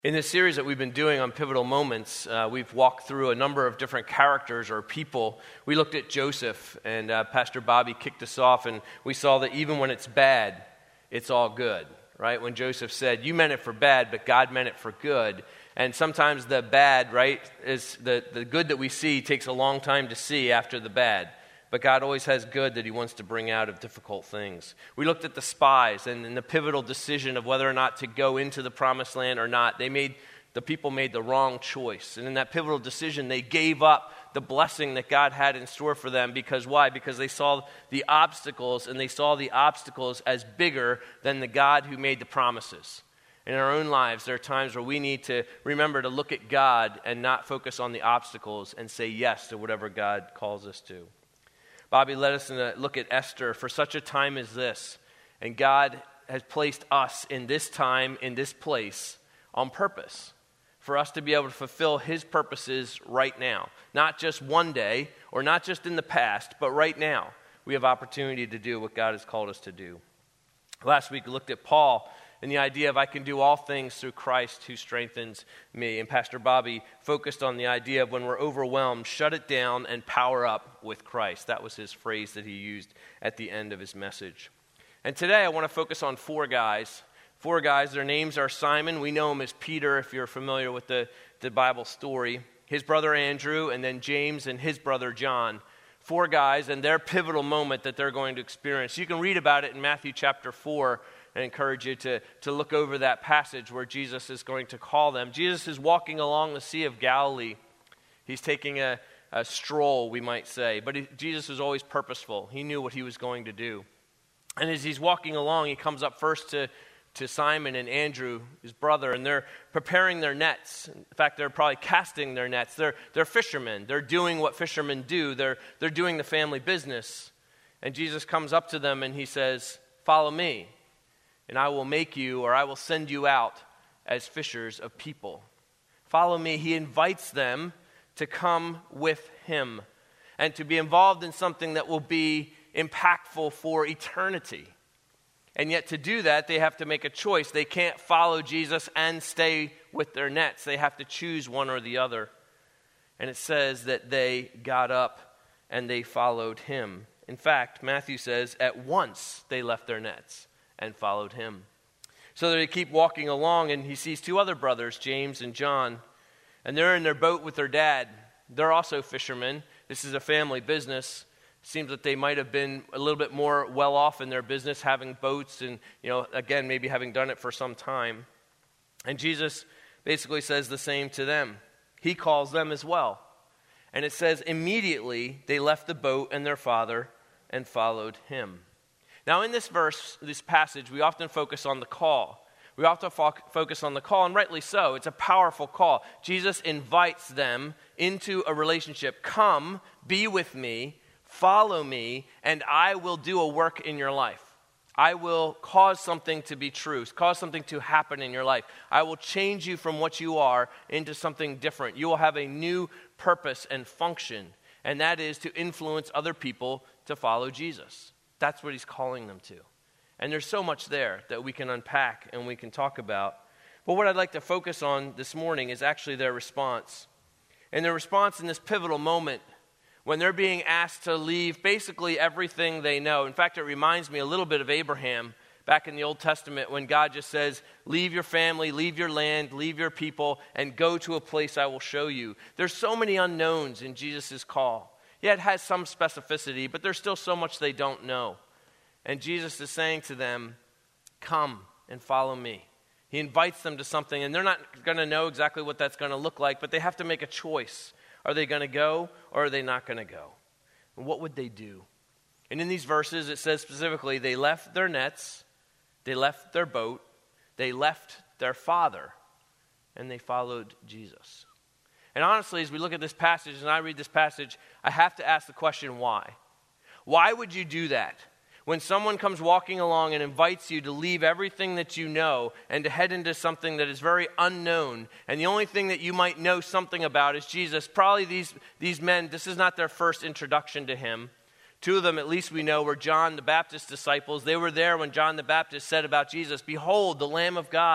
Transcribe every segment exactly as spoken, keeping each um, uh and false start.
In this series that we've been doing on Pivotal Moments, uh, we've walked through a number of different characters or people. We looked at Joseph, and uh, Pastor Bobby kicked us off, and we saw that even when it's bad, it's all good, right? When Joseph said, you meant it for bad, but God meant it for good. And sometimes the bad, right, is the, the good that we see takes a long time to see after the bad. But God always has good that he wants to bring out of difficult things. We looked at the spies and, and the pivotal decision of whether or not to go into the promised land or not. They made, the people made the wrong choice. And in that pivotal decision, they gave up the blessing that God had in store for them. Because why? Because they saw the obstacles, and they saw the obstacles as bigger than the God who made the promises. In our own lives, there are times where we need to remember to look at God and not focus on the obstacles and say yes to whatever God calls us to. Bobby led us in a look at Esther for such a time as this. And God has placed us in this time, in this place, on purpose. For us to be able to fulfill his purposes right now. Not just one day, or not just in the past, but right now. We have opportunity to do what God has called us to do. Last week we looked at Paul and the idea of I can do all things through Christ who strengthens me. And Pastor Bobby focused on the idea of when we're overwhelmed, shut it down and power up with Christ. That was his phrase that he used at the end of his message. And today I want to focus on four guys. Four guys, their names are Simon. We know him as Peter if you're familiar with the, the Bible story. His brother Andrew, and then James and his brother John. Four guys and their pivotal moment that they're going to experience. You can read about it in Matthew chapter four. I encourage you to, to look over that passage where Jesus is going to call them. Jesus is walking along the Sea of Galilee. He's taking a, a stroll, we might say. But he, Jesus was always purposeful. He knew what he was going to do. And as he's walking along, he comes up first to, to Simon and Andrew, his brother, and they're preparing their nets. In fact, they're probably casting their nets. They're, they're fishermen. They're doing what fishermen do. They're, they're doing the family business. And Jesus comes up to them and he says, "Follow me. And I will make you, or I will send you out as fishers of people." Follow me. He invites them to come with him and to be involved in something that will be impactful for eternity. And yet to do that, they have to make a choice. They can't follow Jesus and stay with their nets. They have to choose one or the other. And it says that they got up and they followed him. In fact, Matthew says, at once they left their nets and followed him. So they keep walking along, and he sees two other brothers, James and John, and they're in their boat with their dad. They're also fishermen. This is a family business. Seems that they might have been a little bit more well off in their business, having boats and, you know, again, maybe having done it for some time. And Jesus basically says the same to them. He calls them as well. And it says, immediately they left the boat and their father and followed him. Now, in this verse, this passage, we often focus on the call. We often fo- focus on the call, and rightly so. It's a powerful call. Jesus invites them into a relationship. Come, be with me, follow me, and I will do a work in your life. I will cause something to be true, cause something to happen in your life. I will change you from what you are into something different. You will have a new purpose and function, and that is to influence other people to follow Jesus. That's what he's calling them to. And there's so much there that we can unpack and we can talk about. But what I'd like to focus on this morning is actually their response. And their response in this pivotal moment when they're being asked to leave basically everything they know. In fact, it reminds me a little bit of Abraham back in the Old Testament when God just says, leave your family, leave your land, leave your people, and go to a place I will show you. There's so many unknowns in Jesus' call. Yeah, it has some specificity, but there's still so much they don't know. And Jesus is saying to them, come and follow me. He invites them to something, and they're not going to know exactly what that's going to look like, but they have to make a choice. Are they going to go, or are they not going to go? And what would they do? And in these verses, it says specifically, they left their nets, they left their boat, they left their father, and they followed Jesus. And honestly, as we look at this passage, and I read this passage, I have to ask the question, why? Why would you do that? When someone comes walking along and invites you to leave everything that you know and to head into something that is very unknown, and the only thing that you might know something about is Jesus, probably these, these men, this is not their first introduction to him. Two of them, at least we know, were John the Baptist's disciples. They were there when John the Baptist said about Jesus, "Behold, the Lamb of God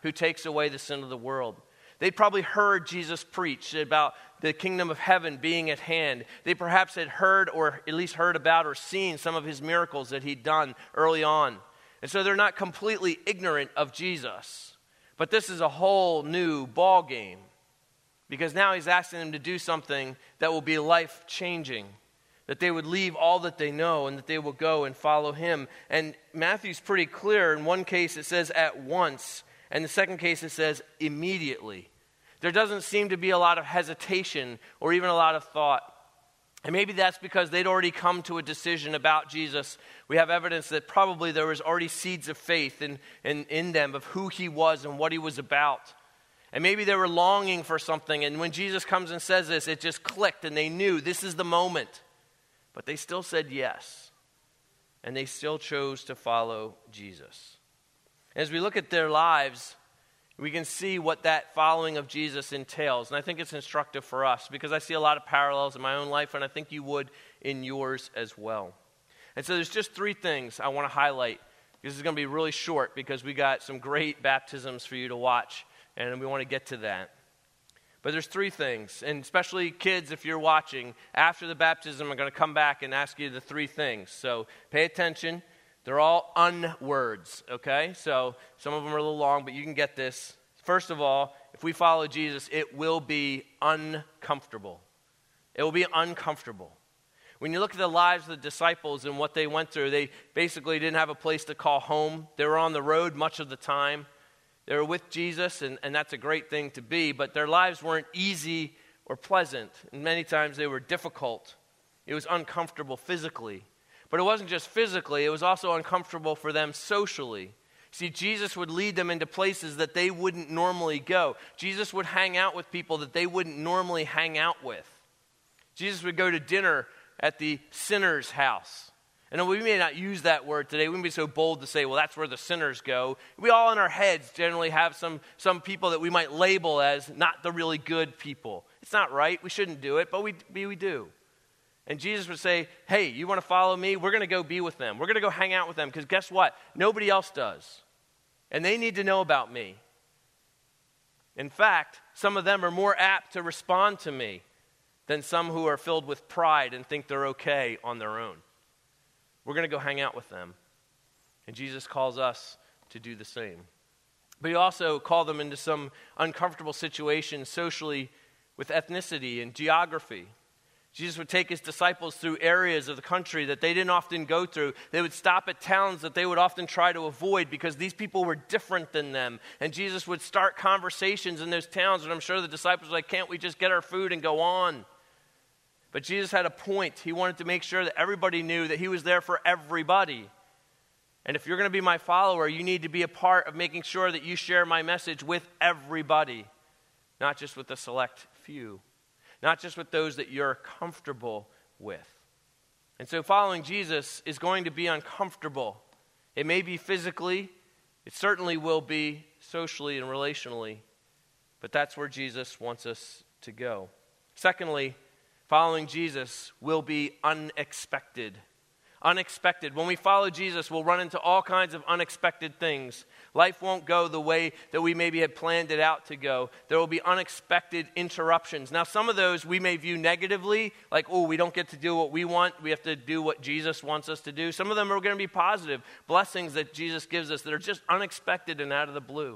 who takes away the sin of the world. They'd probably heard Jesus preach about the kingdom of heaven being at hand. They perhaps had heard or at least heard about or seen some of his miracles that he'd done early on. And so they're not completely ignorant of Jesus. But this is a whole new ball game, because now he's asking them to do something that will be life-changing, that they would leave all that they know and that they will go and follow him. And Matthew's pretty clear. In one case it says at once, and the second case it says immediately. There doesn't seem to be a lot of hesitation or even a lot of thought. And maybe that's because they'd already come to a decision about Jesus. We have evidence that probably there was already seeds of faith in, in, in them of who he was and what he was about. And maybe they were longing for something, and when Jesus comes and says this, it just clicked and they knew this is the moment. But they still said yes, and they still chose to follow Jesus. As we look at their lives, we can see what that following of Jesus entails. And I think it's instructive for us, because I see a lot of parallels in my own life, and I think you would in yours as well. And so there's just three things I want to highlight. This is going to be really short, because we got some great baptisms for you to watch, and we want to get to that. But there's three things, and especially kids, if you're watching, after the baptism, I'm going to come back and ask you the three things. So pay attention. They're all un-words, okay? So some of them are a little long, but you can get this. First of all, if we follow Jesus, it will be uncomfortable. It will be uncomfortable. When you look at the lives of the disciples and what they went through, they basically didn't have a place to call home. They were on the road much of the time. They were with Jesus, and, and that's a great thing to be, but their lives weren't easy or pleasant, and many times they were difficult. It was uncomfortable physically. But it wasn't just physically, it was also uncomfortable for them socially. See, Jesus would lead them into places that they wouldn't normally go. Jesus would hang out with people that they wouldn't normally hang out with. Jesus would go to dinner at the sinner's house. And we may not use that word today. We wouldn't be so bold to say, well, that's where the sinners go. We all in our heads generally have some, some people that we might label as not the really good people. It's not right. We shouldn't do it, but we, we do. And Jesus would say, hey, you want to follow me? We're going to go be with them. We're going to go hang out with them, because guess what? Nobody else does. And they need to know about me. In fact, some of them are more apt to respond to me than some who are filled with pride and think they're okay on their own. We're going to go hang out with them. And Jesus calls us to do the same. But he also called them into some uncomfortable situations socially with ethnicity and geography. Jesus would take his disciples through areas of the country that they didn't often go through. They would stop at towns that they would often try to avoid because these people were different than them. And Jesus would start conversations in those towns, and I'm sure the disciples were like, can't we just get our food and go on? But Jesus had a point. He wanted to make sure that everybody knew that he was there for everybody. And if you're going to be my follower, you need to be a part of making sure that you share my message with everybody, not just with a select few, not just with those that you're comfortable with. And so following Jesus is going to be uncomfortable. It may be physically, it certainly will be socially and relationally, but that's where Jesus wants us to go. Secondly, following Jesus will be unexpected. Unexpected. When we follow Jesus, we'll run into all kinds of unexpected things. Life won't go the way that we maybe had planned it out to go. There will be unexpected interruptions. Now, some of those we may view negatively, like, oh, we don't get to do what we want. We have to do what Jesus wants us to do. Some of them are going to be positive blessings that Jesus gives us that are just unexpected and out of the blue.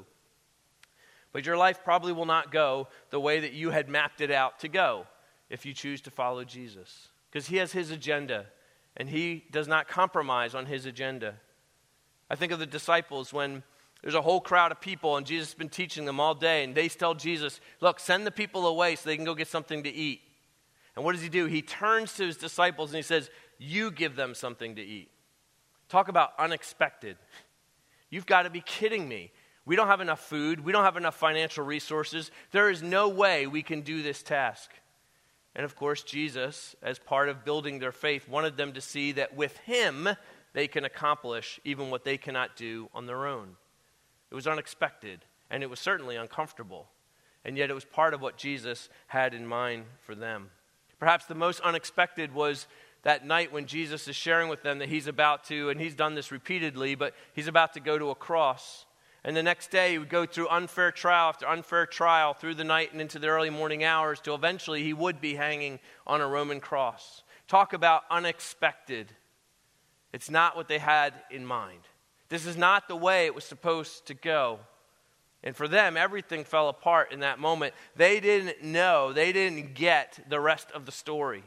But your life probably will not go the way that you had mapped it out to go if you choose to follow Jesus, because he has his agenda, and he does not compromise on his agenda. I think of the disciples when there's a whole crowd of people, and Jesus has been teaching them all day, and they tell Jesus, look, send the people away so they can go get something to eat. And what does he do? He turns to his disciples, and he says, you give them something to eat. Talk about unexpected. You've got to be kidding me. We don't have enough food. We don't have enough financial resources. There is no way we can do this task. And of course, Jesus, as part of building their faith, wanted them to see that with him, they can accomplish even what they cannot do on their own. It was unexpected, and it was certainly uncomfortable. And yet it was part of what Jesus had in mind for them. Perhaps the most unexpected was that night when Jesus is sharing with them that he's about to, and he's done this repeatedly, but he's about to go to a cross. And the next day, he would go through unfair trial after unfair trial through the night and into the early morning hours till eventually he would be hanging on a Roman cross. Talk about unexpected. It's not what they had in mind. This is not the way it was supposed to go. And for them, everything fell apart in that moment. They didn't know, they didn't get the rest of the story.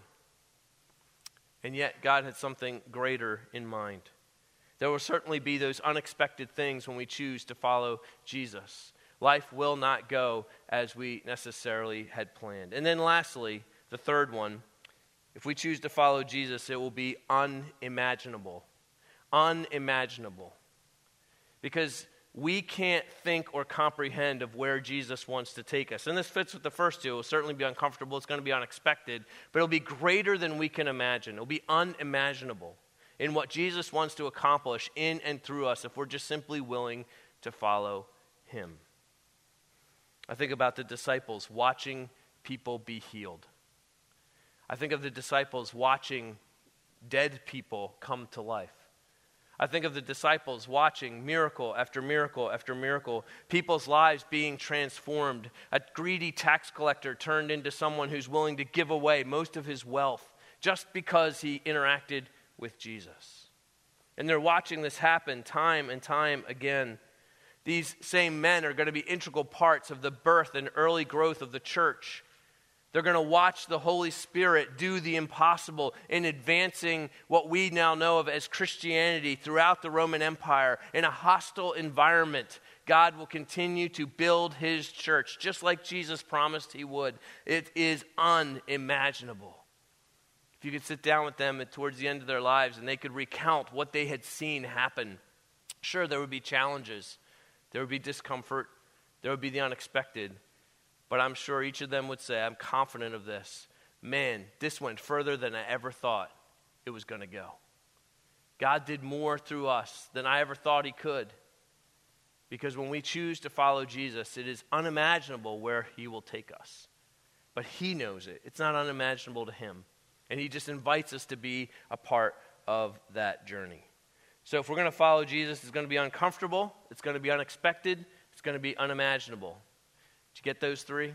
And yet, God had something greater in mind. There will certainly be those unexpected things when we choose to follow Jesus. Life will not go as we necessarily had planned. And then lastly, the third one, if we choose to follow Jesus, it will be unimaginable. Unimaginable. Because we can't think or comprehend of where Jesus wants to take us. And this fits with the first two. It will certainly be uncomfortable. It's going to be unexpected. But it'll be greater than we can imagine. It'll be unimaginable in what Jesus wants to accomplish in and through us if we're just simply willing to follow him. I think about the disciples watching people be healed. I think of the disciples watching dead people come to life. I think of the disciples watching miracle after miracle after miracle, people's lives being transformed. A greedy tax collector turned into someone who's willing to give away most of his wealth just because he interacted with Jesus. And they're watching this happen time and time again. These same men are going to be integral parts of the birth and early growth of the church. They're going to watch the Holy Spirit do the impossible in advancing what we now know of as Christianity throughout the Roman Empire. In a hostile environment, God will continue to build his church, just like Jesus promised he would. It is unimaginable. If you could sit down with them towards the end of their lives and they could recount what they had seen happen, sure, there would be challenges. There would be discomfort. There would be the unexpected. But I'm sure each of them would say, I'm confident of this. Man, this went further than I ever thought it was going to go. God did more through us than I ever thought he could. Because when we choose to follow Jesus, it is unimaginable where he will take us. But he knows it. It's not unimaginable to him. And he just invites us to be a part of that journey. So if we're going to follow Jesus, it's going to be uncomfortable, it's going to be unexpected, it's going to be unimaginable. Did you get those three?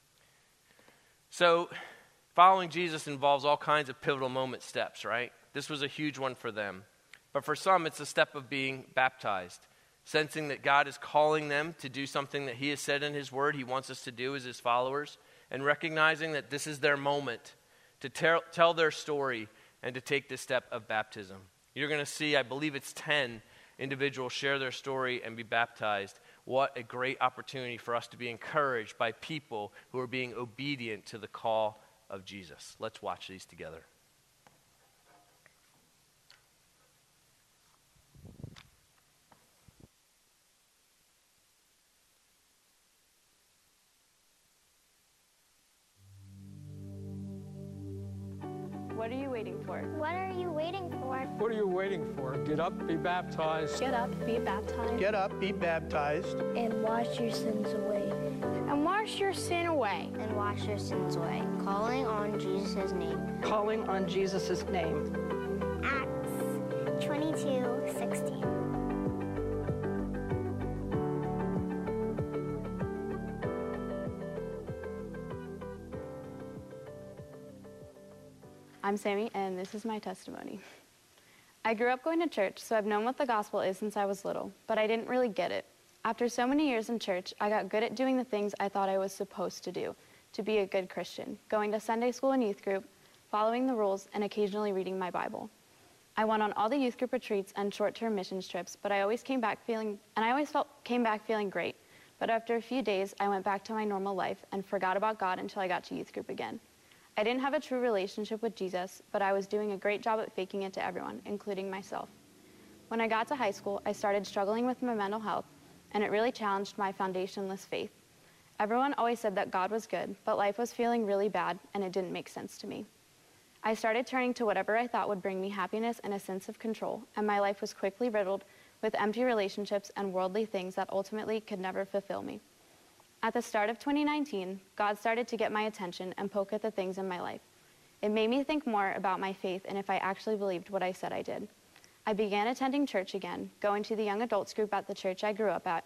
So following Jesus involves all kinds of pivotal moment steps, right? This was a huge one for them. But for some, it's a step of being baptized, sensing that God is calling them to do something that he has said in his word he wants us to do as his followers, and recognizing that this is their moment to tell, tell their story and to take this step of baptism. You're going to see, I believe it's ten individuals share their story and be baptized. What a great opportunity for us to be encouraged by people who are being obedient to the call of Jesus. Let's watch these together. What are you waiting for? What are you waiting for? What are you waiting for? Get up, be baptized. Get up, be baptized. Get up, be baptized. And wash your sins away. And wash your sin away. And wash your sins away. Calling on Jesus' name. Calling on Jesus' name. Acts twenty-two sixteen. I'm Sammy, and this is my testimony. I grew up going to church, so I've known what the gospel is since I was little, but I didn't really get it. After so many years in church, I got good at doing the things I thought I was supposed to do, to be a good Christian, going to Sunday school and youth group, following the rules, and occasionally reading my Bible. I went on all the youth group retreats and short-term missions trips, but I always came back feeling, and I always felt came back feeling great. But after a few days, I went back to my normal life and forgot about God until I got to youth group again. I didn't have a true relationship with Jesus, but I was doing a great job at faking it to everyone, including myself. When I got to high school, I started struggling with my mental health, and it really challenged my foundationless faith. Everyone always said that God was good, but life was feeling really bad, and it didn't make sense to me. I started turning to whatever I thought would bring me happiness and a sense of control, and my life was quickly riddled with empty relationships and worldly things that ultimately could never fulfill me. At the start of twenty nineteen, God started to get my attention and poke at the things in my life. It made me think more about my faith and if I actually believed what I said I did. I began attending church again, going to the young adults group at the church I grew up at,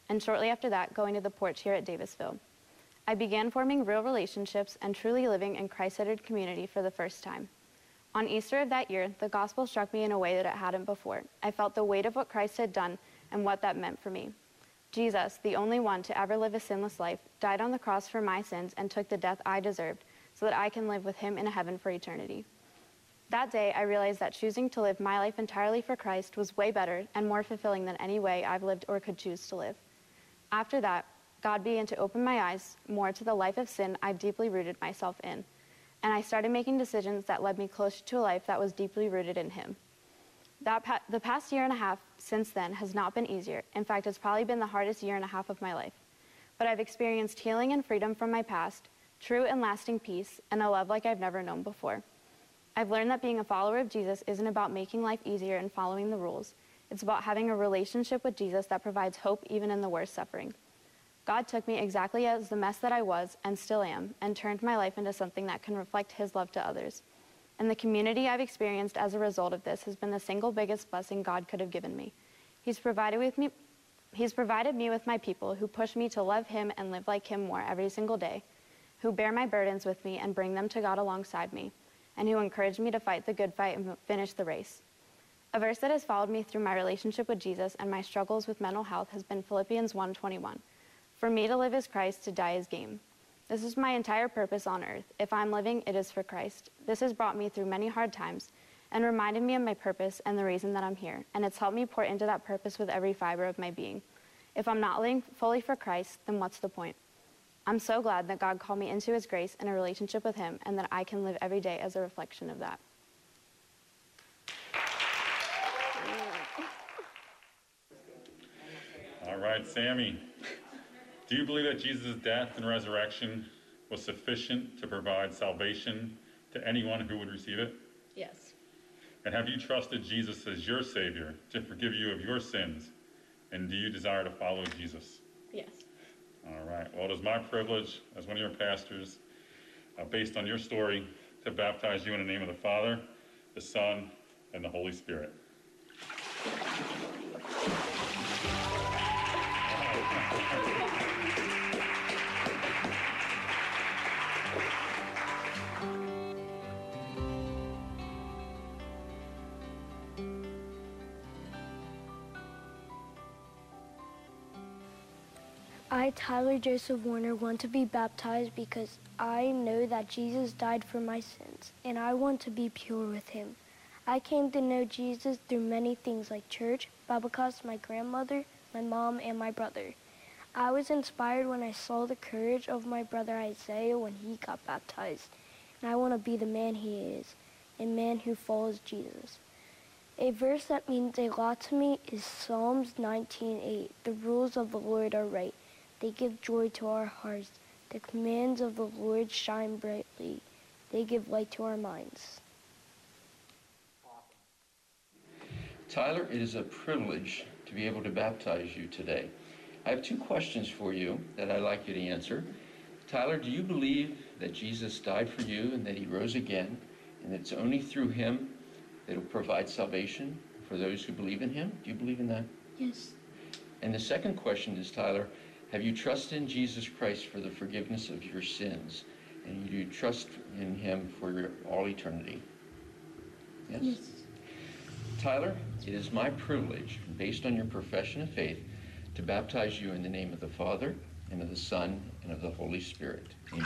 and shortly after that, going to the Porch here at Davisville. I began forming real relationships and truly living in Christ-centered community for the first time. On Easter of that year, the gospel struck me in a way that it hadn't before. I felt the weight of what Christ had done and what that meant for me. Jesus, the only one to ever live a sinless life, died on the cross for my sins and took the death I deserved so that I can live with him in a heaven for eternity. That day, I realized that choosing to live my life entirely for Christ was way better and more fulfilling than any way I've lived or could choose to live. After that, God began to open my eyes more to the life of sin I'd deeply rooted myself in, and I started making decisions that led me closer to a life that was deeply rooted in him. That pa- the past year and a half since then has not been easier. In fact, it's probably been the hardest year and a half of my life. But I've experienced healing and freedom from my past, true and lasting peace, and a love like I've never known before. I've learned that being a follower of Jesus isn't about making life easier and following the rules. It's about having a relationship with Jesus that provides hope even in the worst suffering. God took me exactly as the mess that I was and still am, and turned my life into something that can reflect his love to others. And the community I've experienced as a result of this has been the single biggest blessing God could have given me. He's provided with me, he's provided me with my people who push me to love him and live like him more every single day, who bear my burdens with me and bring them to God alongside me, and who encourage me to fight the good fight and finish the race. A verse that has followed me through my relationship with Jesus and my struggles with mental health has been Philippians one twenty-one. For me to live is Christ, to die is gain. This is my entire purpose on earth. If I'm living, it is for Christ. This has brought me through many hard times and reminded me of my purpose and the reason that I'm here. And it's helped me pour into that purpose with every fiber of my being. If I'm not living fully for Christ, then what's the point? I'm so glad that God called me into his grace and a relationship with him, and that I can live every day as a reflection of that. All right, Sammy. Do you believe that Jesus' death and resurrection was sufficient to provide salvation to anyone who would receive it? Yes. And have you trusted Jesus as your Savior to forgive you of your sins? And do you desire to follow Jesus? Yes. All right. Well, it is my privilege as one of your pastors, uh, based on your story, to baptize you in the name of the Father, the Son, and the Holy Spirit. I, Tyler Joseph Warner, want to be baptized because I know that Jesus died for my sins, and I want to be pure with him. I came to know Jesus through many things like church, Bible class, my grandmother, my mom, and my brother. I was inspired when I saw the courage of my brother Isaiah when he got baptized, and I want to be the man he is, a man who follows Jesus. A verse that means a lot to me is Psalms nineteen eight. The rules of the Lord are right. They give joy to our hearts. The commands of the Lord shine brightly. They give light to our minds. Tyler, it is a privilege to be able to baptize you today. I have two questions for you that I'd like you to answer. Tyler, do you believe that Jesus died for you and that he rose again, and it's only through him that he'll provide salvation for those who believe in him? Do you believe in that? Yes. And the second question is, Tyler, have you trusted in Jesus Christ for the forgiveness of your sins? And do you trust in him for your, all eternity? Yes? Yes. Tyler, it is my privilege, based on your profession of faith, to baptize you in the name of the Father, and of the Son, and of the Holy Spirit. Amen.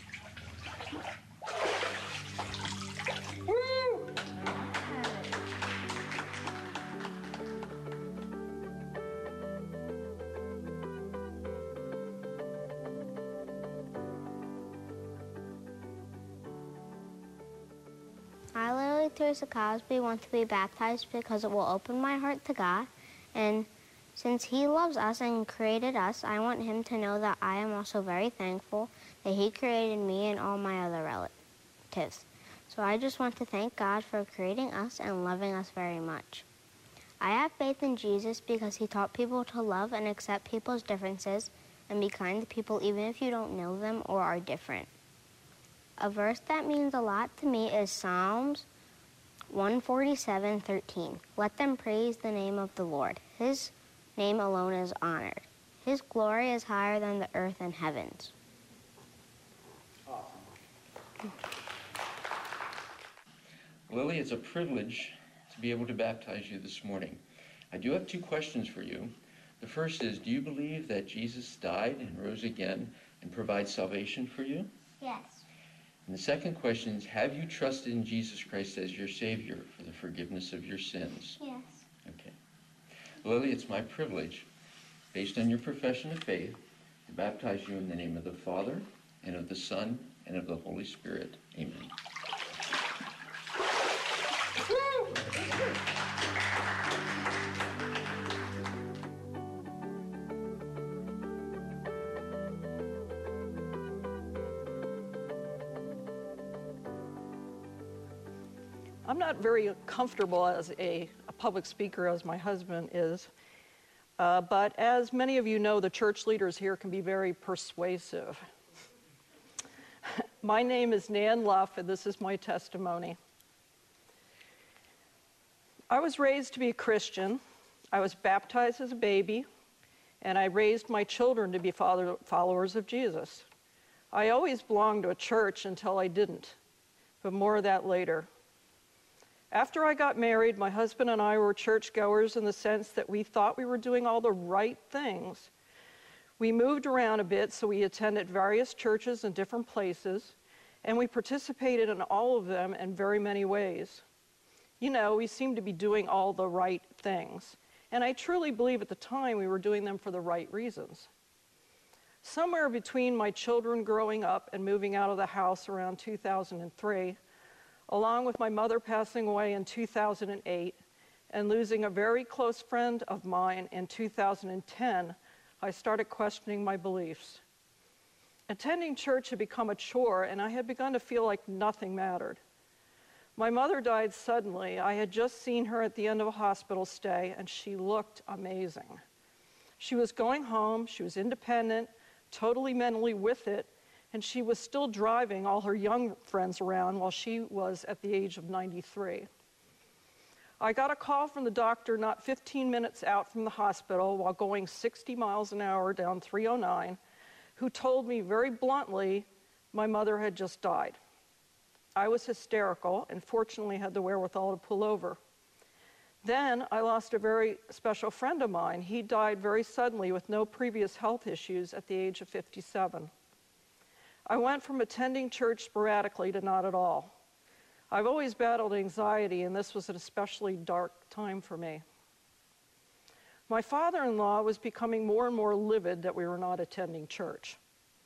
I literally, Teresa Cosby, want to be baptized because it will open my heart to God. And since he loves us and created us, I want him to know that I am also very thankful that he created me and all my other relatives. So I just want to thank God for creating us and loving us very much. I have faith in Jesus because he taught people to love and accept people's differences and be kind to people even if you don't know them or are different. A verse that means a lot to me is Psalms one forty-seven thirteen. Let them praise the name of the Lord. His name alone is honored. His glory is higher than the earth and heavens. Awesome. Lily, it's a privilege to be able to baptize you this morning. I do have two questions for you. The first is, do you believe that Jesus died and rose again and provides salvation for you? Yes. And the second question is, have you trusted in Jesus Christ as your Savior for the forgiveness of your sins? Yes. Okay. Lily, it's my privilege, based on your profession of faith, to baptize you in the name of the Father, and of the Son, and of the Holy Spirit. Amen. I'm not very comfortable as a, a public speaker as my husband is, uh, but as many of you know, the church leaders here can be very persuasive. My name is Nan Luff, and this is my testimony. I was raised to be a Christian. I was baptized as a baby, and I raised my children to be father, followers of Jesus. I always belonged to a church until I didn't, but more of that later. After I got married, my husband and I were churchgoers in the sense that we thought we were doing all the right things. We moved around a bit, so we attended various churches in different places, and we participated in all of them in very many ways. You know, we seemed to be doing all the right things, and I truly believe at the time we were doing them for the right reasons. Somewhere between my children growing up and moving out of the house around two thousand three, along with my mother passing away in two thousand eight and losing a very close friend of mine in two thousand ten, I started questioning my beliefs. Attending church had become a chore, and I had begun to feel like nothing mattered. My mother died suddenly. I had just seen her at the end of a hospital stay, and she looked amazing. She was going home, she was independent, totally mentally with it, and she was still driving all her young friends around while she was at the age of ninety-three. I got a call from the doctor not fifteen minutes out from the hospital while going sixty miles an hour down three oh nine, who told me very bluntly my mother had just died. I was hysterical and fortunately had the wherewithal to pull over. Then I lost a very special friend of mine. He died very suddenly with no previous health issues at the age of fifty-seven. I went from attending church sporadically to not at all. I've always battled anxiety, and this was an especially dark time for me. My father-in-law was becoming more and more livid that we were not attending church.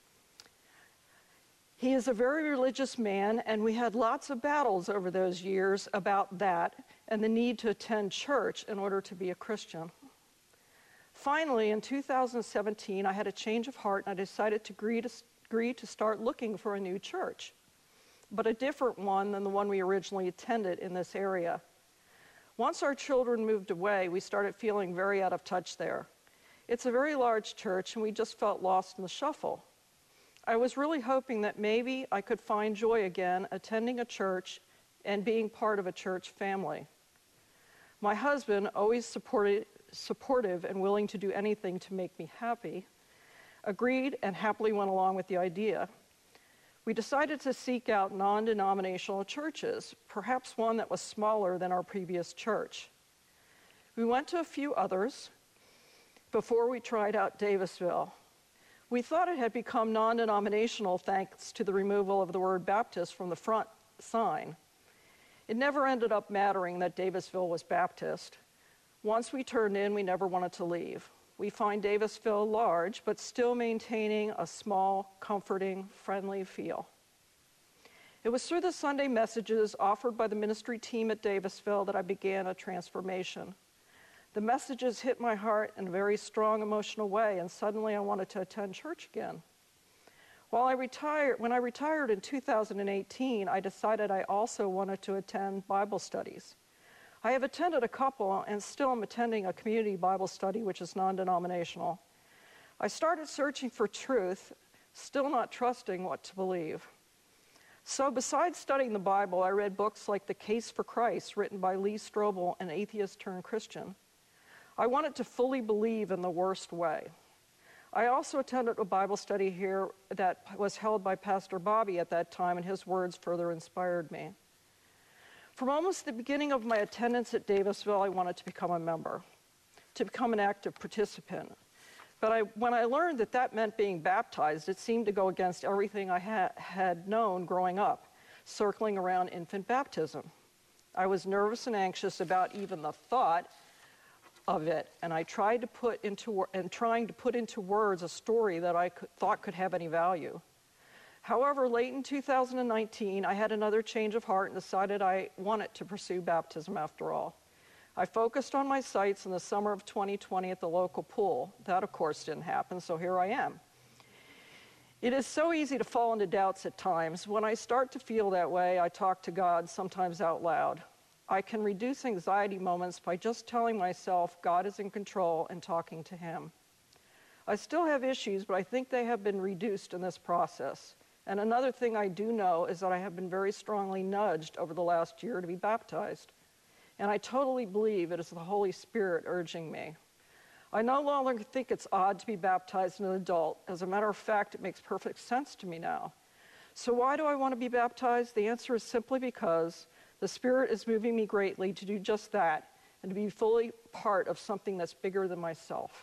He is a very religious man, and we had lots of battles over those years about that and the need to attend church in order to be a Christian. Finally, in two thousand seventeen, I had a change of heart, and I decided to agree to agree to start looking for a new church, but a different one than the one we originally attended in this area. Once our children moved away, we started feeling very out of touch there. It's a very large church, and we just felt lost in the shuffle. I was really hoping that maybe I could find joy again attending a church and being part of a church family. My husband, always supported, supportive and willing to do anything to make me happy, agreed and happily went along with the idea. We decided to seek out non-denominational churches, perhaps one that was smaller than our previous church. We went to a few others before we tried out Davisville. We thought it had become non-denominational thanks to the removal of the word Baptist from the front sign. It never ended up mattering that Davisville was Baptist. Once we turned in, we never wanted to leave. We find Davisville large, but still maintaining a small, comforting, friendly feel. It was through the Sunday messages offered by the ministry team at Davisville that I began a transformation. The messages hit my heart in a very strong emotional way, and suddenly I wanted to attend church again. While I retired, when I retired in two thousand eighteen, I decided I also wanted to attend Bible studies. I have attended a couple and still am attending a community Bible study, which is non-denominational. I started searching for truth, still not trusting what to believe. So besides studying the Bible, I read books like The Case for Christ, written by Lee Strobel, an atheist turned Christian. I wanted to fully believe in the worst way. I also attended a Bible study here that was held by Pastor Bobby at that time, and his words further inspired me. From almost the beginning of my attendance at Davisville, I wanted to become a member, to become an active participant. But I, when I learned that that meant being baptized, it seemed to go against everything I ha- had known growing up, circling around infant baptism. I was nervous and anxious about even the thought of it, and I tried to put into and trying to put into words a story that I could, thought could have any value. However, late in two thousand nineteen, I had another change of heart and decided I wanted to pursue baptism after all. I focused on my sights in the summer of twenty twenty at the local pool. That, of course, didn't happen, so here I am. It is so easy to fall into doubts at times. When I start to feel that way, I talk to God, sometimes out loud. I can reduce anxiety moments by just telling myself God is in control and talking to Him. I still have issues, but I think they have been reduced in this process. And another thing I do know is that I have been very strongly nudged over the last year to be baptized. And I totally believe it is the Holy Spirit urging me. I no longer think it's odd to be baptized as an adult. As a matter of fact, it makes perfect sense to me now. So why do I want to be baptized? The answer is simply because the Spirit is moving me greatly to do just that and to be fully part of something that's bigger than myself.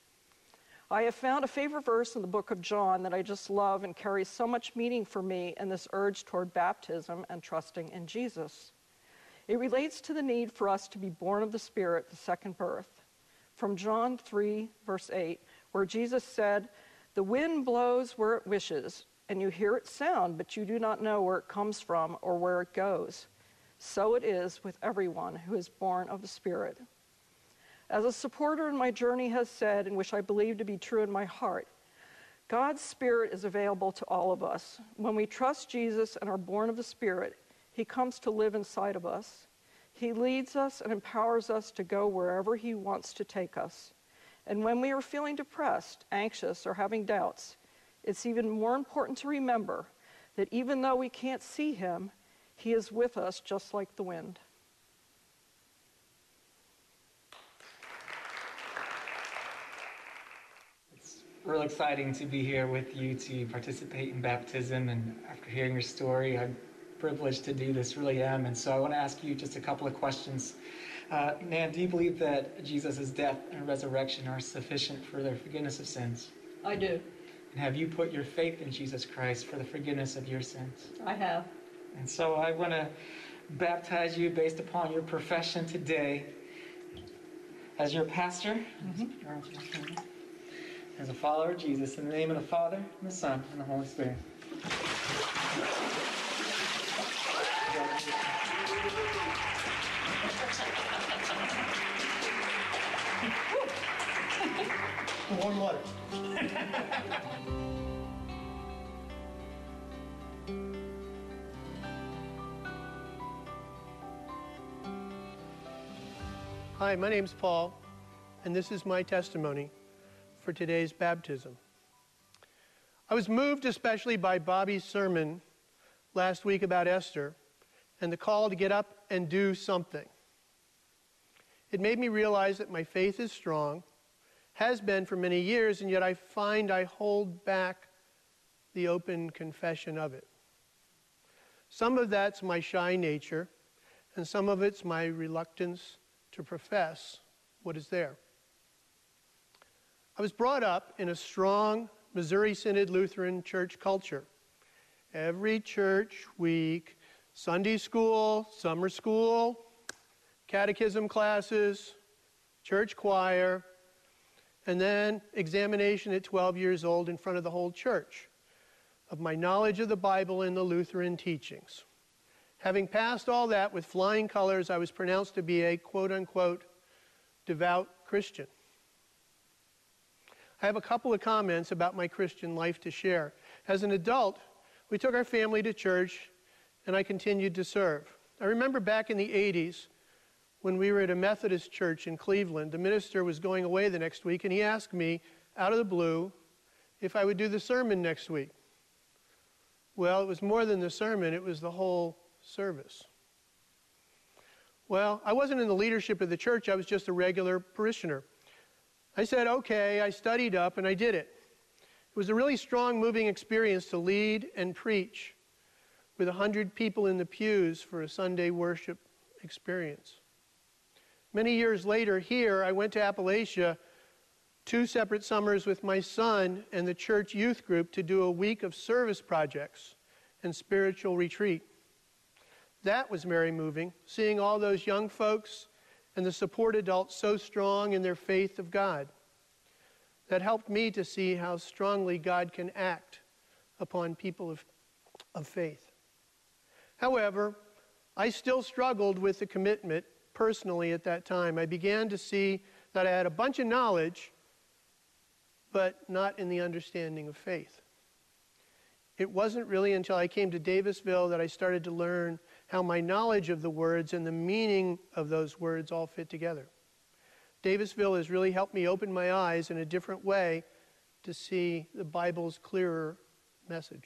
I have found a favorite verse in the book of John that I just love and carries so much meaning for me in this urge toward baptism and trusting in Jesus. It relates to the need for us to be born of the Spirit, the second birth. From John three, verse eight, where Jesus said, "The wind blows where it wishes, and you hear its sound, but you do not know where it comes from or where it goes. So it is with everyone who is born of the Spirit." As a supporter in my journey has said, and which I believe to be true in my heart, God's Spirit is available to all of us. When we trust Jesus and are born of the Spirit, He comes to live inside of us. He leads us and empowers us to go wherever He wants to take us. And when we are feeling depressed, anxious, or having doubts, it's even more important to remember that even though we can't see Him, He is with us just like the wind. It's really exciting to be here with you to participate in baptism, and after hearing your story, I'm privileged to do this, really am. And so I want to ask you just a couple of questions. Uh, Nan, do you believe that Jesus' death and resurrection are sufficient for the forgiveness of sins? I do. And have you put your faith in Jesus Christ for the forgiveness of your sins? I have. And so I want to baptize you based upon your profession today as your pastor, mm-hmm. as a follower of Jesus, in the name of the Father, and the Son, and the Holy Spirit. Warm water. Hi, my name's Paul, and this is my testimony for today's baptism. I was moved especially by Bobby's sermon last week about Esther and the call to get up and do something. It made me realize that my faith is strong, has been for many years, and yet I find I hold back the open confession of it. Some of that's my shy nature, and some of it's my reluctance to profess what is there. I was brought up in a strong Missouri Synod Lutheran church culture. Every church week, Sunday school, summer school, catechism classes, church choir, and then examination at twelve years old in front of the whole church of my knowledge of the Bible and the Lutheran teachings. Having passed all that with flying colors, I was pronounced to be a quote-unquote devout Christian. I have a couple of comments about my Christian life to share. As an adult, we took our family to church, and I continued to serve. I remember back in the eighties, when we were at a Methodist church in Cleveland, the minister was going away the next week, and he asked me, out of the blue, if I would do the sermon next week. Well, it was more than the sermon, it was the whole service. Well, I wasn't in the leadership of the church, I was just a regular parishioner. I said, okay, I studied up and I did it. It was a really strong, moving experience to lead and preach with a hundred people in the pews for a Sunday worship experience. Many years later here, I went to Appalachia two separate summers with my son and the church youth group to do a week of service projects and spiritual retreat. That was very moving, seeing all those young folks and the support adults so strong in their faith of God. That helped me to see how strongly God can act upon people of, of faith. However, I still struggled with the commitment personally at that time. I began to see that I had a bunch of knowledge, but not in the understanding of faith. It wasn't really until I came to Davisville that I started to learn how my knowledge of the words and the meaning of those words all fit together. Davisville has really helped me open my eyes in a different way to see the Bible's clearer message.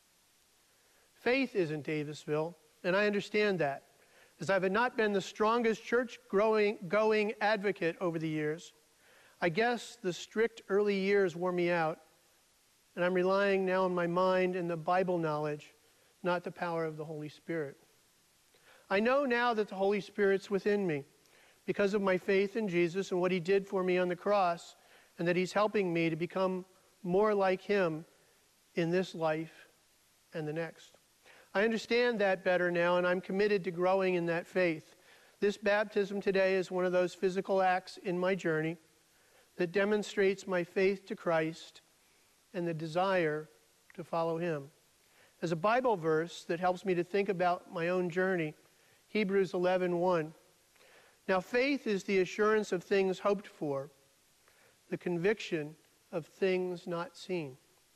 Faith isn't Davisville, and I understand that, as I have not been the strongest church-going advocate over the years. I guess the strict early years wore me out, and I'm relying now on my mind and the Bible knowledge, not the power of the Holy Spirit. I know now that the Holy Spirit's within me because of my faith in Jesus and what he did for me on the cross, and that he's helping me to become more like him in this life and the next. I understand that better now, and I'm committed to growing in that faith. This baptism today is one of those physical acts in my journey that demonstrates my faith to Christ and the desire to follow him. As a Bible verse that helps me to think about my own journey, Hebrews eleven one. Now faith is the assurance of things hoped for, the conviction of things not seen.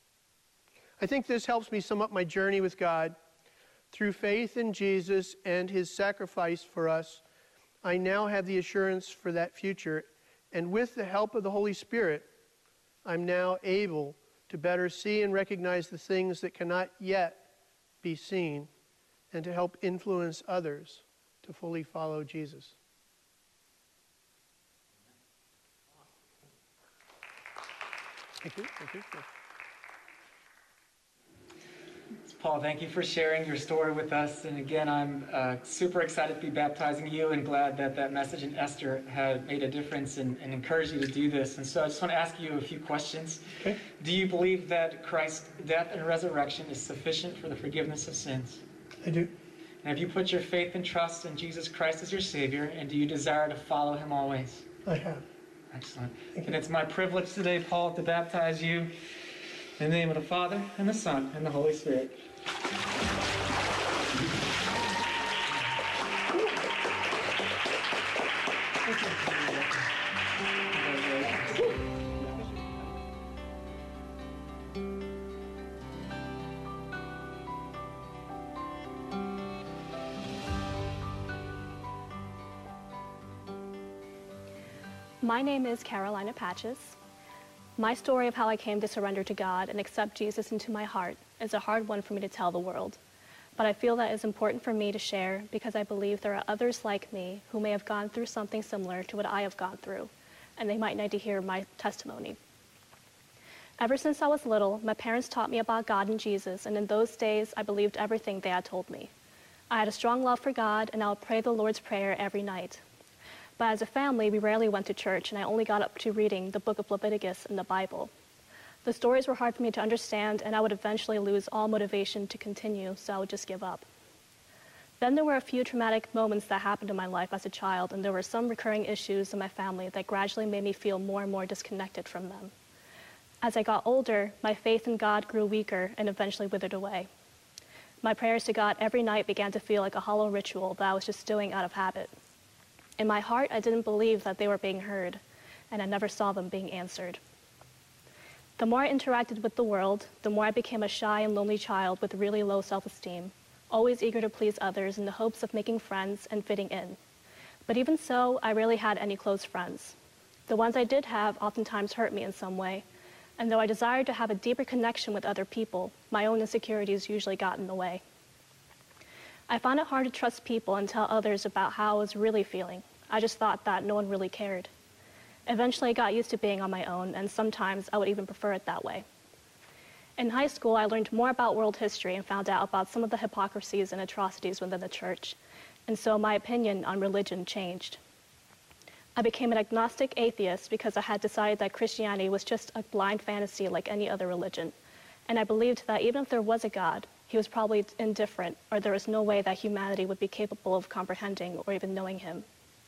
I think this helps me sum up my journey with God. Through faith in Jesus and his sacrifice for us, I now have the assurance for that future, and with the help of the Holy Spirit, I'm now able to better see and recognize the things that cannot yet be seen, and to help influence others to fully follow Jesus. Thank you. Thank you. Paul, thank you for sharing your story with us. And again, I'm uh, super excited to be baptizing you and glad that that message in Esther had made a difference and, and encouraged you to do this. And so I just want to ask you a few questions. Okay. Do you believe that Christ's death and resurrection is sufficient for the forgiveness of sins? I do. And have you put your faith and trust in Jesus Christ as your Savior, and do you desire to follow him always? I have. Excellent. And it's my privilege today, Paul, to baptize you in the name of the Father, and the Son, and the Holy Spirit. My name is Carolina Patches. My story of how I came to surrender to God and accept Jesus into my heart is a hard one for me to tell the world, but I feel that it's important for me to share because I believe there are others like me who may have gone through something similar to what I have gone through, and they might need to hear my testimony. Ever since I was little, my parents taught me about God and Jesus, and in those days, I believed everything they had told me. I had a strong love for God, and I would pray the Lord's Prayer every night. But as a family, we rarely went to church, and I only got up to reading the book of Leviticus in the Bible. The stories were hard for me to understand, and I would eventually lose all motivation to continue, so I would just give up. Then there were a few traumatic moments that happened in my life as a child, and there were some recurring issues in my family that gradually made me feel more and more disconnected from them. As I got older, my faith in God grew weaker and eventually withered away. My prayers to God every night began to feel like a hollow ritual that I was just doing out of habit. In my heart, I didn't believe that they were being heard, and I never saw them being answered. The more I interacted with the world, the more I became a shy and lonely child with really low self-esteem, always eager to please others in the hopes of making friends and fitting in. But even so, I rarely had any close friends. The ones I did have oftentimes hurt me in some way, and though I desired to have a deeper connection with other people, my own insecurities usually got in the way. I found it hard to trust people and tell others about how I was really feeling. I just thought that no one really cared. Eventually, I got used to being on my own, and sometimes I would even prefer it that way. In high school, I learned more about world history and found out about some of the hypocrisies and atrocities within the church, and so my opinion on religion changed. I became an agnostic atheist because I had decided that Christianity was just a blind fantasy like any other religion, and I believed that even if there was a God, he was probably indifferent, or there was no way that humanity would be capable of comprehending or even knowing him.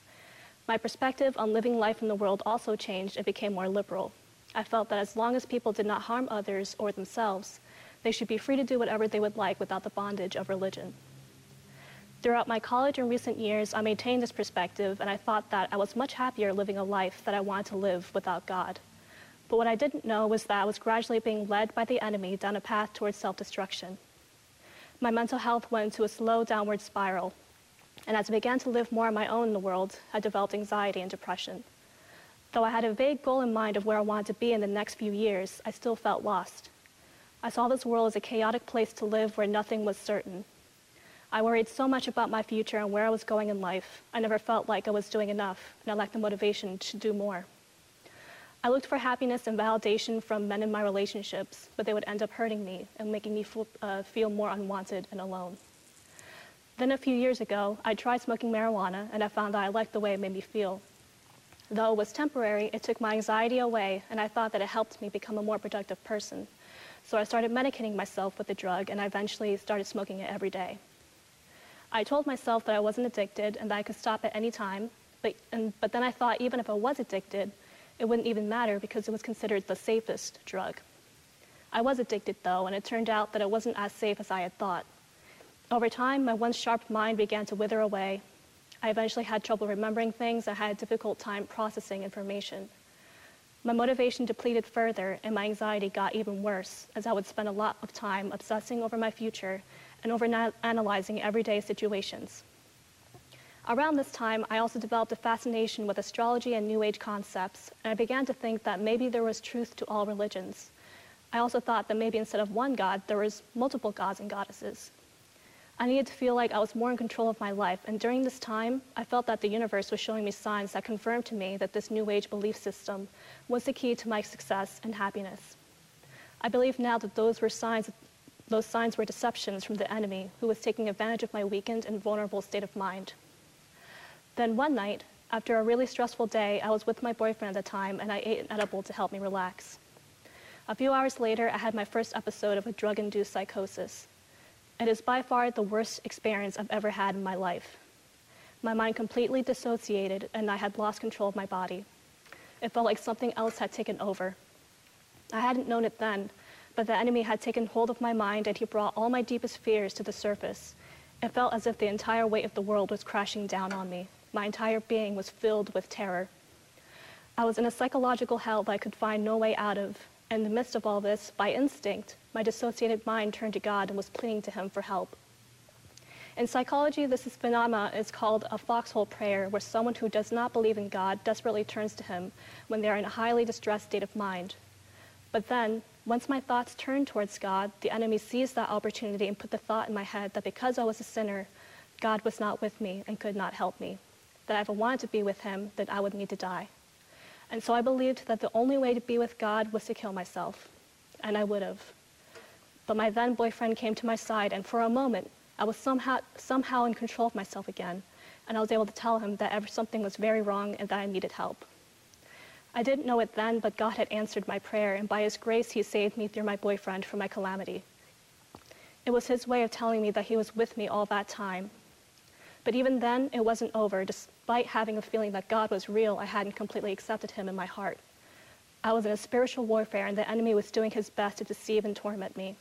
My perspective on living life in the world also changed and became more liberal. I felt that as long as people did not harm others or themselves, they should be free to do whatever they would like without the bondage of religion. Throughout my college and recent years, I maintained this perspective, and I thought that I was much happier living a life that I wanted to live without God. But what I didn't know was that I was gradually being led by the enemy down a path towards self-destruction. My mental health went into a slow downward spiral, and as I began to live more on my own in the world, I developed anxiety and depression. Though I had a vague goal in mind of where I wanted to be in the next few years, I still felt lost. I saw this world as a chaotic place to live where nothing was certain. I worried so much about my future and where I was going in life. I never felt like I was doing enough, and I lacked the motivation to do more. I looked for happiness and validation from men in my relationships, but they would end up hurting me and making me feel, uh, feel more unwanted and alone. Then a few years ago, I tried smoking marijuana, and I found that I liked the way it made me feel. Though it was temporary, it took my anxiety away, and I thought that it helped me become a more productive person. So I started medicating myself with the drug, and I eventually started smoking it every day. I told myself that I wasn't addicted and that I could stop at any time, but, and, but then I thought even if I was addicted, it wouldn't even matter because it was considered the safest drug. I was addicted though, and it turned out that it wasn't as safe as I had thought. Over time, my once sharp mind began to wither away. I eventually had trouble remembering things and had a difficult time processing information. My motivation depleted further, and my anxiety got even worse, as I would spend a lot of time obsessing over my future and over-analyzing everyday situations. Around this time, I also developed a fascination with astrology and New Age concepts, and I began to think that maybe there was truth to all religions. I also thought that maybe instead of one God, there was multiple gods and goddesses. I needed to feel like I was more in control of my life, and during this time, I felt that the universe was showing me signs that confirmed to me that this New Age belief system was the key to my success and happiness. I believe now that those were signs, those signs were deceptions from the enemy who was taking advantage of my weakened and vulnerable state of mind. Then one night, after a really stressful day, I was with my boyfriend at the time, and I ate an edible to help me relax. A few hours later, I had my first episode of a drug-induced psychosis. It is by far the worst experience I've ever had in my life. My mind completely dissociated, and I had lost control of my body. It felt like something else had taken over. I hadn't known it then, but the enemy had taken hold of my mind, and he brought all my deepest fears to the surface. It felt as if the entire weight of the world was crashing down on me. My entire being was filled with terror. I was in a psychological hell that I could find no way out of. In the midst of all this, by instinct, my dissociated mind turned to God and was pleading to him for help. In psychology, this phenomenon is called a foxhole prayer, where someone who does not believe in God desperately turns to him when they are in a highly distressed state of mind. But then, once my thoughts turned towards God, the enemy seized that opportunity and put the thought in my head that because I was a sinner, God was not with me and could not help me. That if I wanted to be with him, then I would need to die. And so I believed that the only way to be with God was to kill myself. And I would have. But my then boyfriend came to my side, and for a moment, I was somehow, somehow in control of myself again, and I was able to tell him that ever, something was very wrong and that I needed help. I didn't know it then, but God had answered my prayer, and by his grace, he saved me through my boyfriend from my calamity. It was his way of telling me that he was with me all that time. But even then, it wasn't over. Despite having a feeling that God was real, I hadn't completely accepted him in my heart. I was in a spiritual warfare, and the enemy was doing his best to deceive and torment me.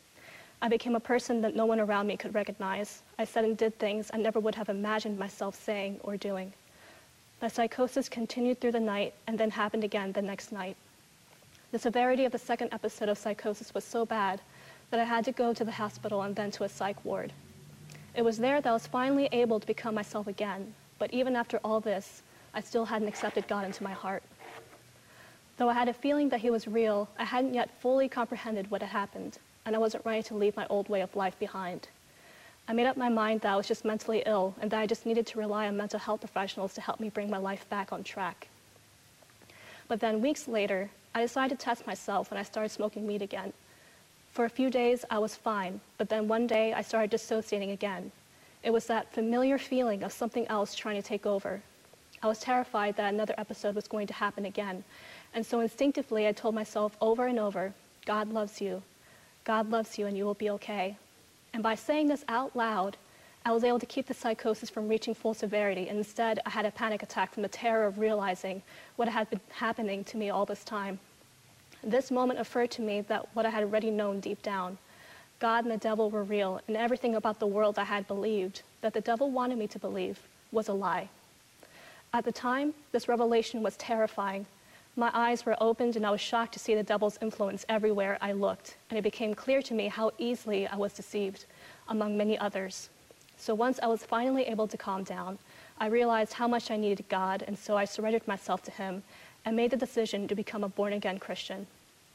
I became a person that no one around me could recognize. I said and did things I never would have imagined myself saying or doing. The psychosis continued through the night and then happened again the next night. The severity of the second episode of psychosis was so bad that I had to go to the hospital and then to a psych ward. It was there that I was finally able to become myself again, but even after all this, I still hadn't accepted God into my heart. Though I had a feeling that he was real, I hadn't yet fully comprehended what had happened, and I wasn't ready to leave my old way of life behind. I made up my mind that I was just mentally ill and that I just needed to rely on mental health professionals to help me bring my life back on track. But then weeks later, I decided to test myself and I started smoking weed again. For a few days, I was fine, but then one day I started dissociating again. It was that familiar feeling of something else trying to take over. I was terrified that another episode was going to happen again, and so instinctively I told myself over and over, God loves you. God loves you and you will be okay. And by saying this out loud, I was able to keep the psychosis from reaching full severity, and instead I had a panic attack from the terror of realizing what had been happening to me all this time. This moment affirmed to me that what I had already known deep down, God and the devil were real, and everything about the world I had believed, that the devil wanted me to believe, was a lie. At the time, this revelation was terrifying. My eyes were opened and I was shocked to see the devil's influence everywhere I looked, and it became clear to me how easily I was deceived, among many others. So once I was finally able to calm down, I realized how much I needed God, and so I surrendered myself to him and made the decision to become a born-again Christian.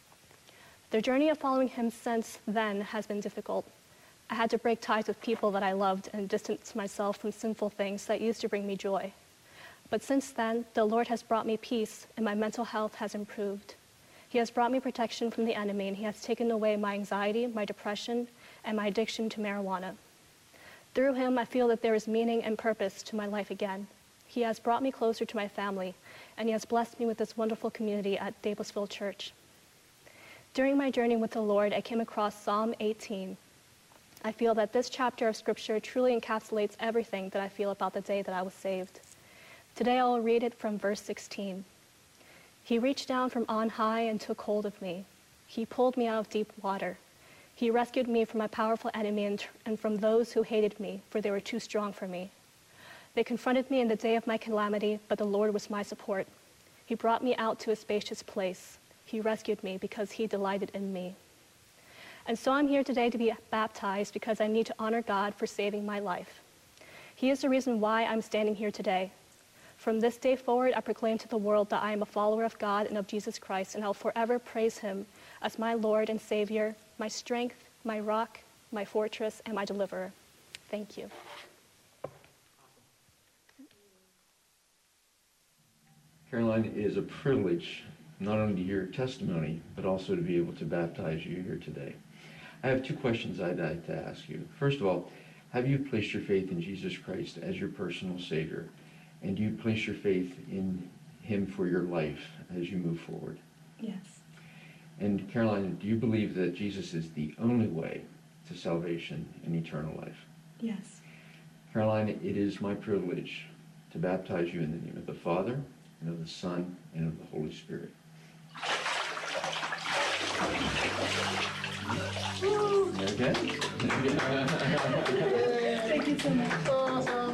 The journey of following him since then has been difficult. I had to break ties with people that I loved and distance myself from sinful things that used to bring me joy. But since then, the Lord has brought me peace and my mental health has improved. He has brought me protection from the enemy, and he has taken away my anxiety, my depression, and my addiction to marijuana. Through him, I feel that there is meaning and purpose to my life again. He has brought me closer to my family, and he has blessed me with this wonderful community at Davisville Church. During my journey with the Lord, I came across Psalm eighteen. I feel that this chapter of Scripture truly encapsulates everything that I feel about the day that I was saved. Today I will read it from verse sixteen. He reached down from on high and took hold of me. He pulled me out of deep water. He rescued me from my powerful enemy and, and from those who hated me, for they were too strong for me. They confronted me in the day of my calamity, but the Lord was my support. He brought me out to a spacious place. He rescued me because he delighted in me. And so I'm here today to be baptized because I need to honor God for saving my life. He is the reason why I'm standing here today. From this day forward, I proclaim to the world that I am a follower of God and of Jesus Christ, and I'll forever praise him as my Lord and Savior, my strength, my rock, my fortress, and my deliverer. Thank you. Caroline, it is a privilege not only to hear your testimony, but also to be able to baptize you here today. I have two questions I'd like to ask you. First of all, have you placed your faith in Jesus Christ as your personal Savior? And do you place your faith in him for your life as you move forward? Yes. And Caroline, do you believe that Jesus is the only way to salvation and eternal life? Yes. Caroline, it is my privilege to baptize you in the name of the Father, and of the Son, and of the Holy Spirit. Okay? Thank you so much. Awesome.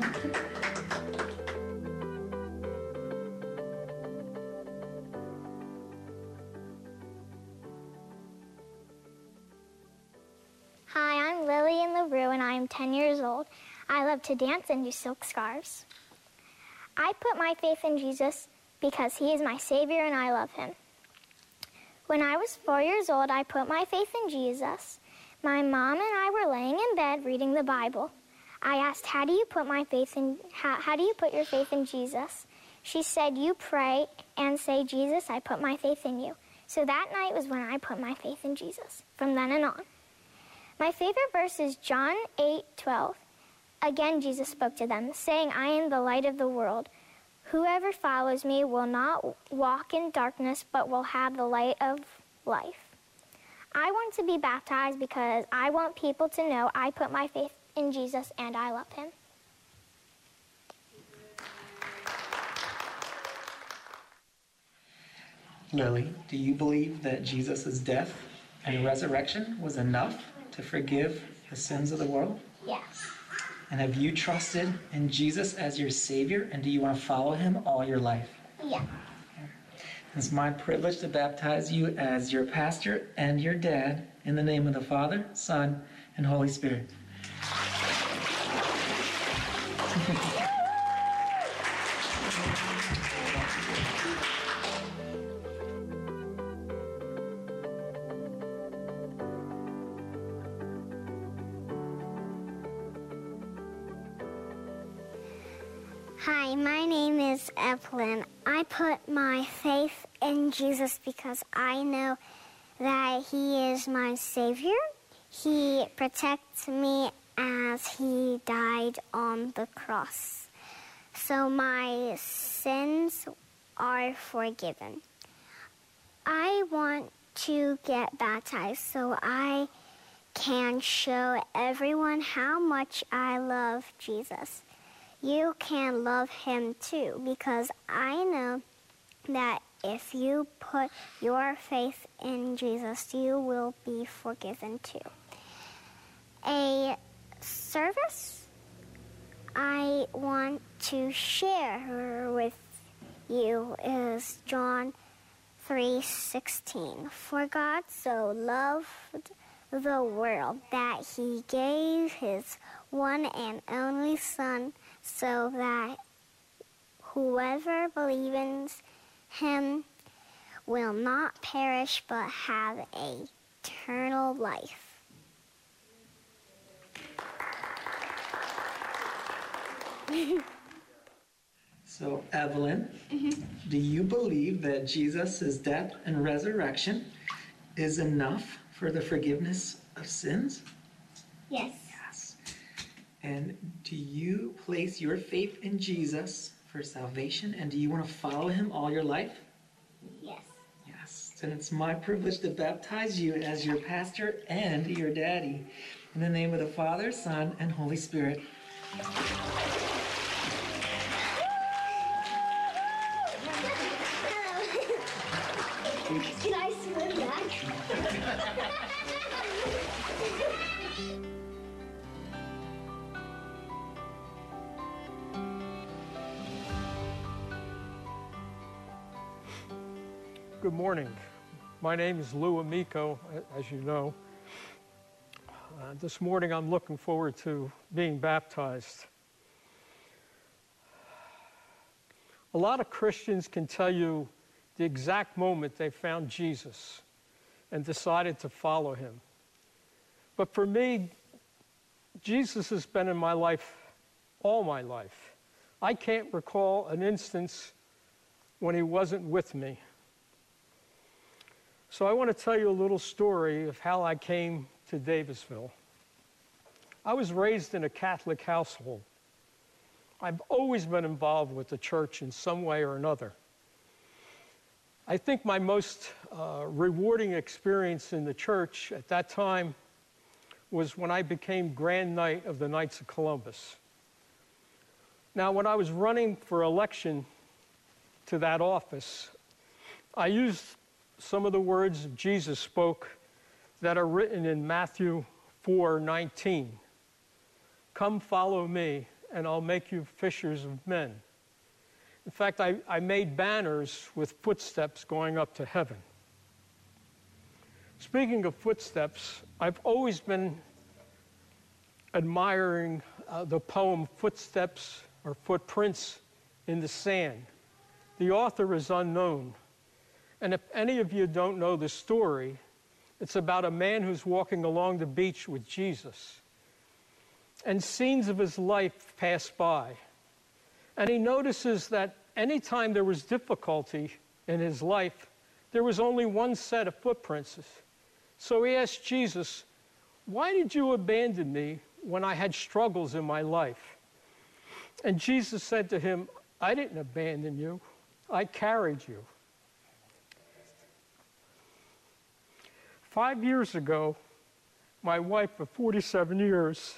Hi, I'm Lily in LaRue, and I am ten years old. I love to dance and do silk scarves. I put my faith in Jesus because he is my Savior and I love him. When I was four years old, I put my faith in Jesus. My mom and I were laying in bed reading the Bible. I asked, how do you put my faith in, how, how do you put your faith in Jesus? She said, you pray and say, Jesus, I put my faith in you. So that night was when I put my faith in Jesus, from then and on. My favorite verse is John eight twelve. Again, Jesus spoke to them, saying, I am the light of the world. Whoever follows me will not walk in darkness, but will have the light of life. I want to be baptized because I want people to know I put my faith in Jesus and I love him. Lily, do you believe that Jesus' death and resurrection was enough to forgive the sins of the world? Yes. And have you trusted in Jesus as your Savior, and do you want to follow him all your life? Yeah. It's my privilege to baptize you as your pastor and your dad in the name of the Father, Son, and Holy Spirit. Hi, my name is Evelyn. I put my faith in Jesus because I know that he is my Savior. He protects me as he died on the cross. So my sins are forgiven. I want to get baptized so I can show everyone how much I love Jesus. You can love him too, because I know that if you put your faith in Jesus, you will be forgiven too. A service I want to share with you is John three sixteen. For God so loved the world that he gave his one and only Son, so that whoever believes in him will not perish but have eternal life. So, Evelyn, mm-hmm. do you believe that Jesus' death and resurrection is enough for the forgiveness of sins? Yes. Yes. And do you place your faith in Jesus for salvation, and do you want to follow him all your life? Yes. Yes. And it's my privilege to baptize you as your pastor and your daddy. In the name of the Father, Son, and Holy Spirit. Can I swim back? Good morning. My name is Lou Amico, as you know. Uh, this morning I'm looking forward to being baptized. A lot of Christians can tell you the exact moment they found Jesus and decided to follow him. But for me, Jesus has been in my life all my life. I can't recall an instance when he wasn't with me. So I want to tell you a little story of how I came to Davisville. I was raised in a Catholic household. I've always been involved with the church in some way or another. I think my most uh, rewarding experience in the church at that time was when I became Grand Knight of the Knights of Columbus. Now, when I was running for election to that office, I used some of the words Jesus spoke that are written in Matthew four nineteen. Come follow me, and I'll make you fishers of men. In fact, I, I made banners with footsteps going up to heaven. Speaking of footsteps, I've always been admiring uh, the poem Footsteps or Footprints in the Sand. The author is unknown. And if any of you don't know the story, it's about a man who's walking along the beach with Jesus. And scenes of his life pass by. And he notices that anytime there was difficulty in his life, there was only one set of footprints. So he asked Jesus, why did you abandon me when I had struggles in my life? And Jesus said to him, I didn't abandon you. I carried you. Five years ago, my wife of forty-seven years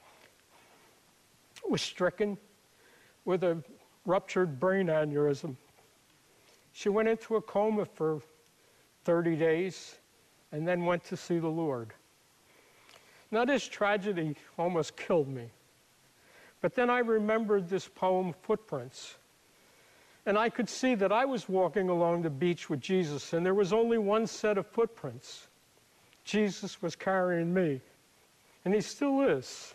was stricken with a ruptured brain aneurysm. She went into a coma for thirty days and then went to see the Lord. Now, this tragedy almost killed me. But then I remembered this poem, Footprints. And I could see that I was walking along the beach with Jesus, and there was only one set of footprints. Jesus was carrying me, and he still is.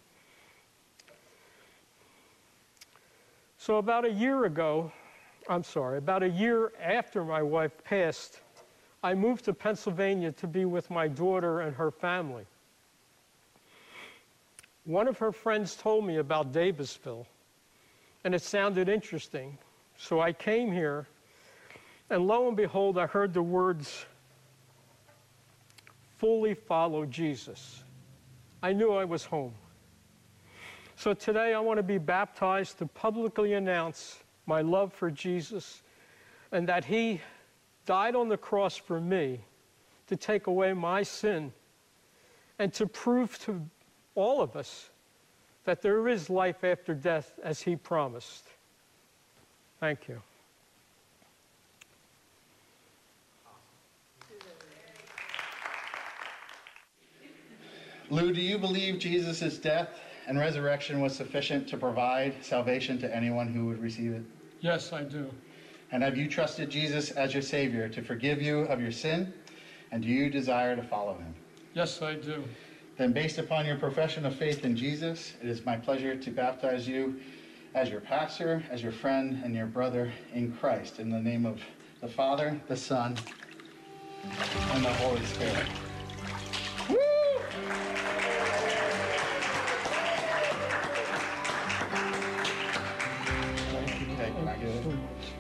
So about a year ago, I'm sorry, about a year after my wife passed, I moved to Pennsylvania to be with my daughter and her family. One of her friends told me about Davisville, and it sounded interesting. So I came here, and lo and behold, I heard the words, fully follow Jesus. I knew I was home. So today I want to be baptized to publicly announce my love for Jesus and that he died on the cross for me to take away my sin and to prove to all of us that there is life after death as he promised. Thank you. Lou, do you believe Jesus' death and resurrection was sufficient to provide salvation to anyone who would receive it? Yes, I do. And have you trusted Jesus as your Savior to forgive you of your sin? And do you desire to follow him? Yes, I do. Then based upon your profession of faith in Jesus, it is my pleasure to baptize you as your pastor, as your friend, and your brother in Christ, in the name of the Father, the Son, and the Holy Spirit. Woo! Okay, can I get it?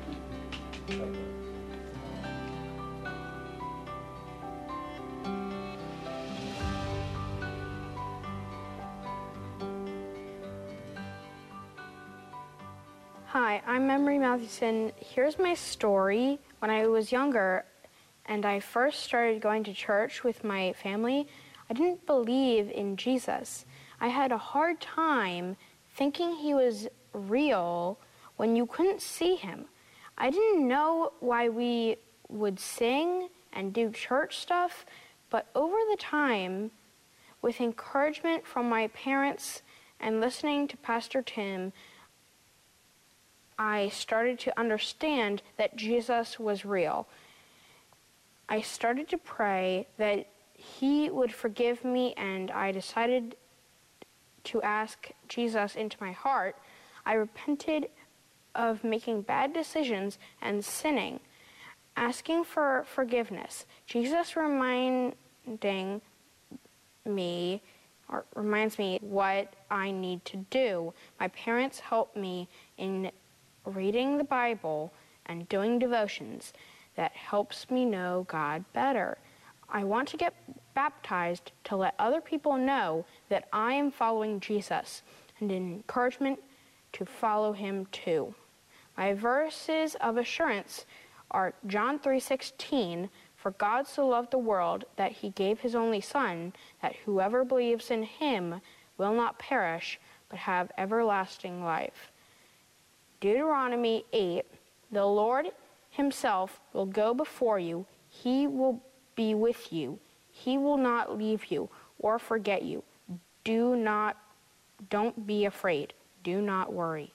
Hi, I'm Emery Mathewson. Here's my story. When I was younger and I first started going to church with my family, I didn't believe in Jesus. I had a hard time thinking he was real when you couldn't see him. I didn't know why we would sing and do church stuff, but over the time, with encouragement from my parents and listening to Pastor Tim, I started to understand that Jesus was real. I started to pray that he would forgive me, and I decided to ask Jesus into my heart. I repented of making bad decisions and sinning, asking for forgiveness. Jesus reminding me, or reminds me what I need to do. My parents helped me in reading the Bible and doing devotions that helps me know God better. I want to get baptized to let other people know that I am following Jesus and an encouragement to follow him too. My verses of assurance are John three sixteen, for God so loved the world that he gave his only Son, that whoever believes in him will not perish but have everlasting life. Deuteronomy eight, the Lord himself will go before you. He will be with you. He will not leave you or forget you. Do not, don't be afraid. Do not worry.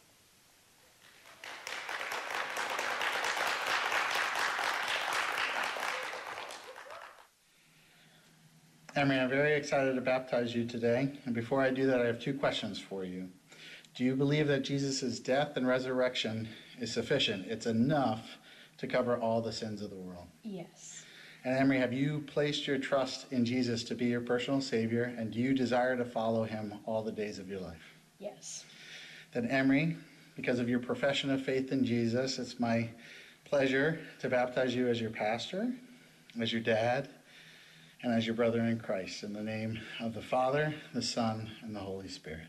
Emery, I'm very excited to baptize you today. And before I do that, I have two questions for you. Do you believe that Jesus' death and resurrection is sufficient? It's enough to cover all the sins of the world? Yes. And Emery, have you placed your trust in Jesus to be your personal Savior, and do you desire to follow him all the days of your life? Yes. Then Emery, because of your profession of faith in Jesus, it's my pleasure to baptize you as your pastor, as your dad, and as your brother in Christ, in the name of the Father, the Son, and the Holy Spirit.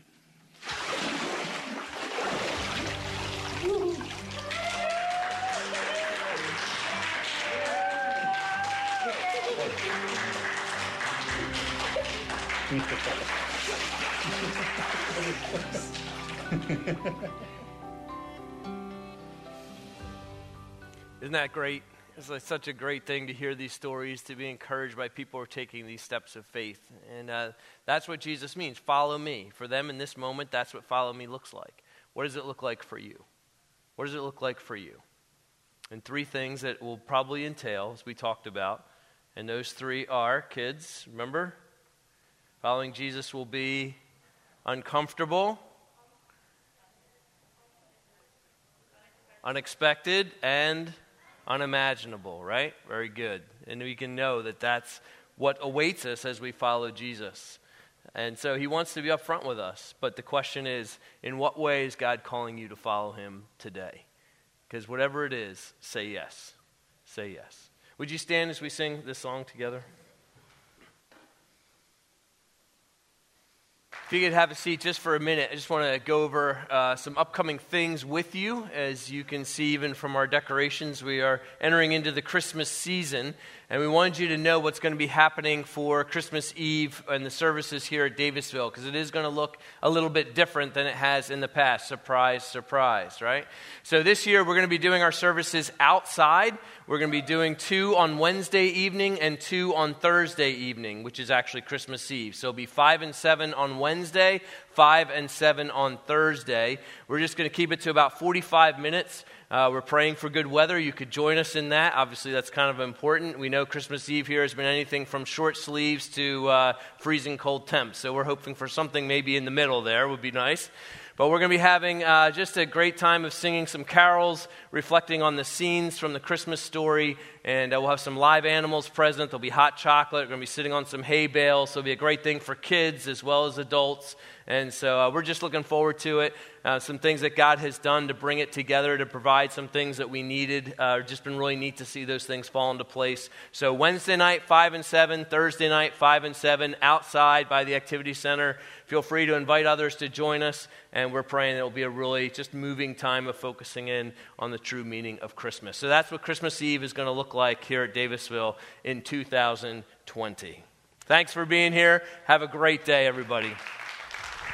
Isn't that great? It's like such a great thing to hear these stories, to be encouraged by people who are taking these steps of faith. And uh, that's what Jesus means. Follow me. For them in this moment, that's what follow me looks like. What does it look like for you? What does it look like for you? And three things that will probably entail, as we talked about. And those three are, kids, remember? Following Jesus will be uncomfortable, unexpected, and unimaginable, right? Very good. And we can know that that's what awaits us as we follow Jesus. And so he wants to be upfront with us. But the question is, in what way is God calling you to follow him today? Because whatever it is, say yes. Say yes. Would you stand as we sing this song together? If you could have a seat just for a minute, I just want to go over uh, some upcoming things with you. As you can see, even from our decorations, we are entering into the Christmas season, and we wanted you to know what's going to be happening for Christmas Eve and the services here at Davisville, because it is going to look a little bit different than it has in the past. Surprise, surprise, right? So this year, we're going to be doing our services outside. We're going to be doing two on Wednesday evening and two on Thursday evening, which is actually Christmas Eve. So it'll be five and seven on Wednesday, five and seven on Thursday. We're just going to keep it to about forty-five minutes. Uh, we're praying for good weather. You could join us in that. Obviously, that's kind of important. We know Christmas Eve here has been anything from short sleeves to uh, freezing cold temps. So we're hoping for something maybe in the middle there would be nice. But we're going to be having uh, just a great time of singing some carols, reflecting on the scenes from the Christmas story, and uh, we'll have some live animals present. There'll be hot chocolate. We're going to be sitting on some hay bales, so it'll be a great thing for kids as well as adults. And so uh, we're just looking forward to it. Uh, some things that God has done to bring it together, to provide some things that we needed. Uh, just been really neat to see those things fall into place. So Wednesday night, five and seven. Thursday night, five and seven, outside by the Activity Center. Feel free to invite others to join us. And we're praying it will be a really just moving time of focusing in on the true meaning of Christmas. So that's what Christmas Eve is going to look like here at Davisville in two thousand twenty. Thanks for being here. Have a great day, everybody.